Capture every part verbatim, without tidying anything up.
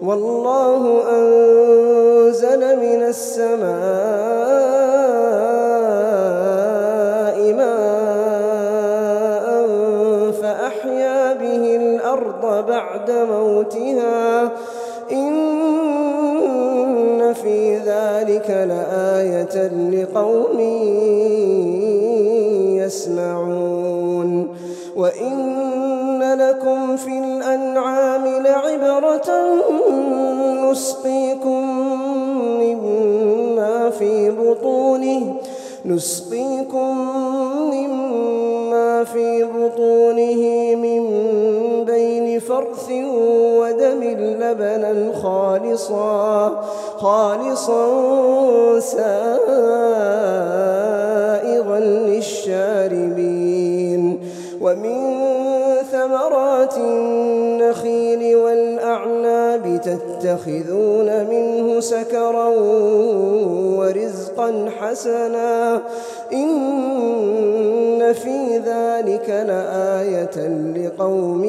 والله أنزل من السماء ماء فأحيا به الأرض بعد موتها إن في ذلك لآية لقوم يسمعون وإن لكم في الأنعام لعبرة نسقيكم مما في بطونه نسقيكم مما في بطونه من بين فرث ودم لبنا خالصا خالصا سائغا للشاربين ومن ثمرات النخيل والأعناب تتخذون منه سكرا ورزقا حسنا إن في ذلك لآية لقوم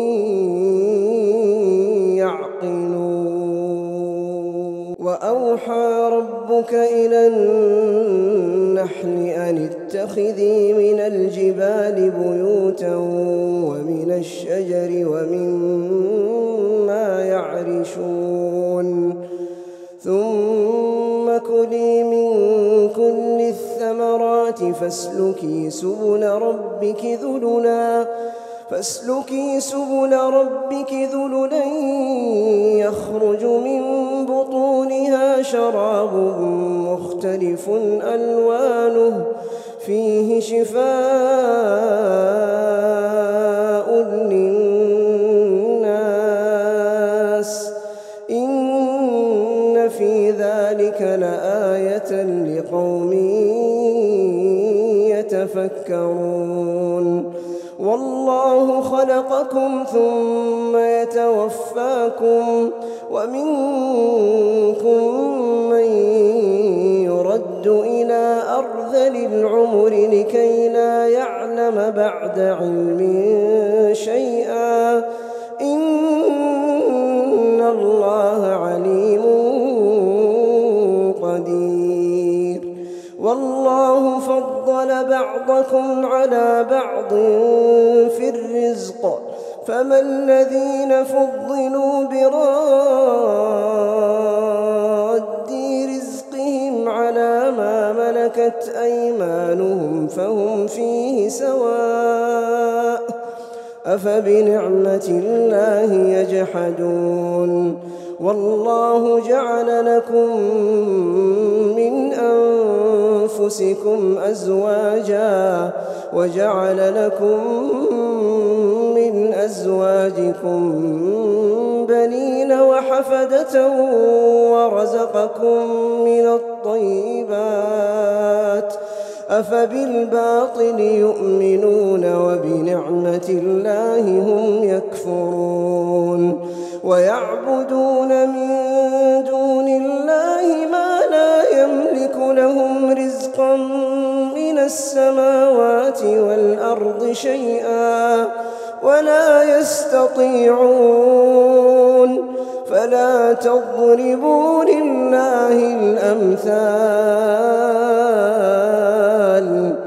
يعقلون وأوحى ربك إلى النحل أن اتخذي من الجبال بيوتا ومن الشجر ومما يعرشون ثم كلي من كل الثمرات فاسلكي سبل ربك ذللا فاسلكي سبل ربك ذللا يخرج من بطونها شراب مختلف ألوانه فيه شفاء للناس إن في ذلك لآية لقوم يتفكرون والله خلقكم ثم يتوفاكم ومنكم من يرد إلى أرذل العمر لكي لا يعلم بعد علم شيئا إن الله عليم قدير والله فضل بعضكم على بعض في الرزق فما الذين فضلوا براد رزقهم على ما ملكت أيمانهم فهم فيه سواء أفبنعمة الله يجحدون والله جعل لكم من أنفسكم أزواجا وجعل لكم من أزواجكم بنين وحفدة ورزقكم من الطيبات أفبالباطل يؤمنون وبنعمة الله هم يكفرون ويعبدون من دون الله ما لا يملك لهم رزقا من السماوات والأرض شيئا ولا يستطيعون فلا تضربوا لله الأمثال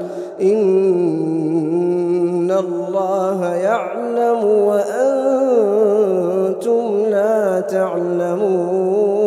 إن الله يعلم وأنتم لا تعلمون